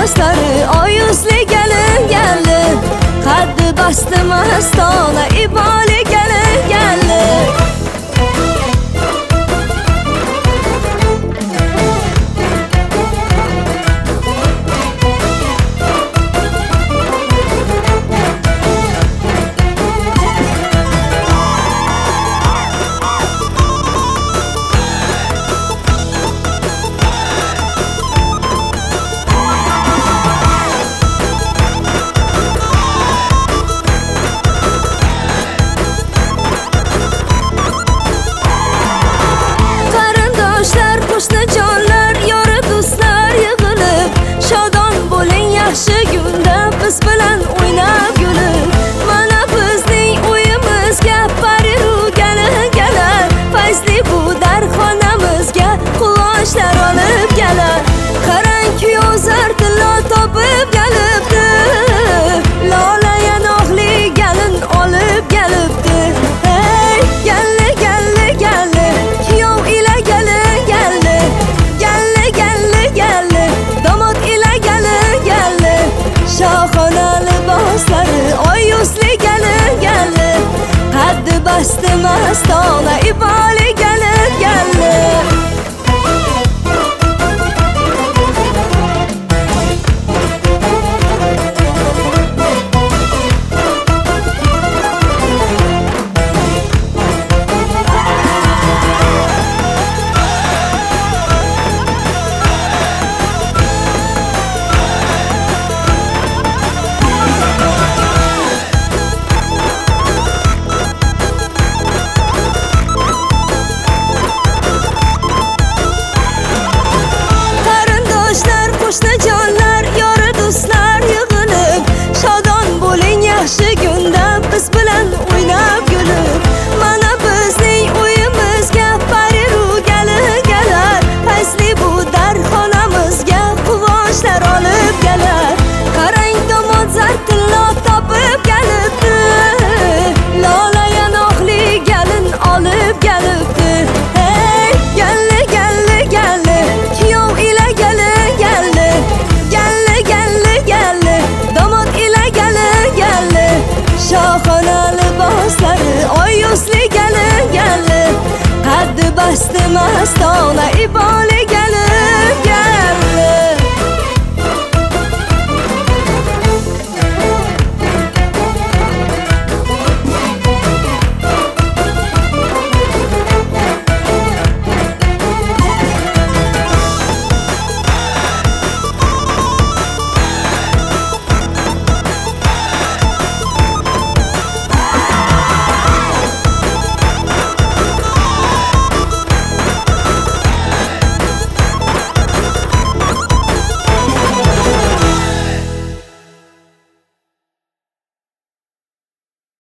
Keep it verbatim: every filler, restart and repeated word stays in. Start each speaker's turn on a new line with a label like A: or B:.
A: liboslari oy yuzli kelin kelin, qaddi basti mastona iboli kelin kelin. Jonlar, yori do'stlar yig'ilib, shodon bo'ling yaxshi kunda biz bilan o'ynab gulib. Mana bizning uyimizga Pariru kelin kelar, fayzli bu darxonamizga qulochlar olib kelar. Qarang kuyov zartilo topib kelibdi, lola yanoqli kelin olib kelibdi. Hey, galli galli galli, kuyov ila kelin shohona liboslari oy yuzli kelin kelin, qaddi basti mastona iboli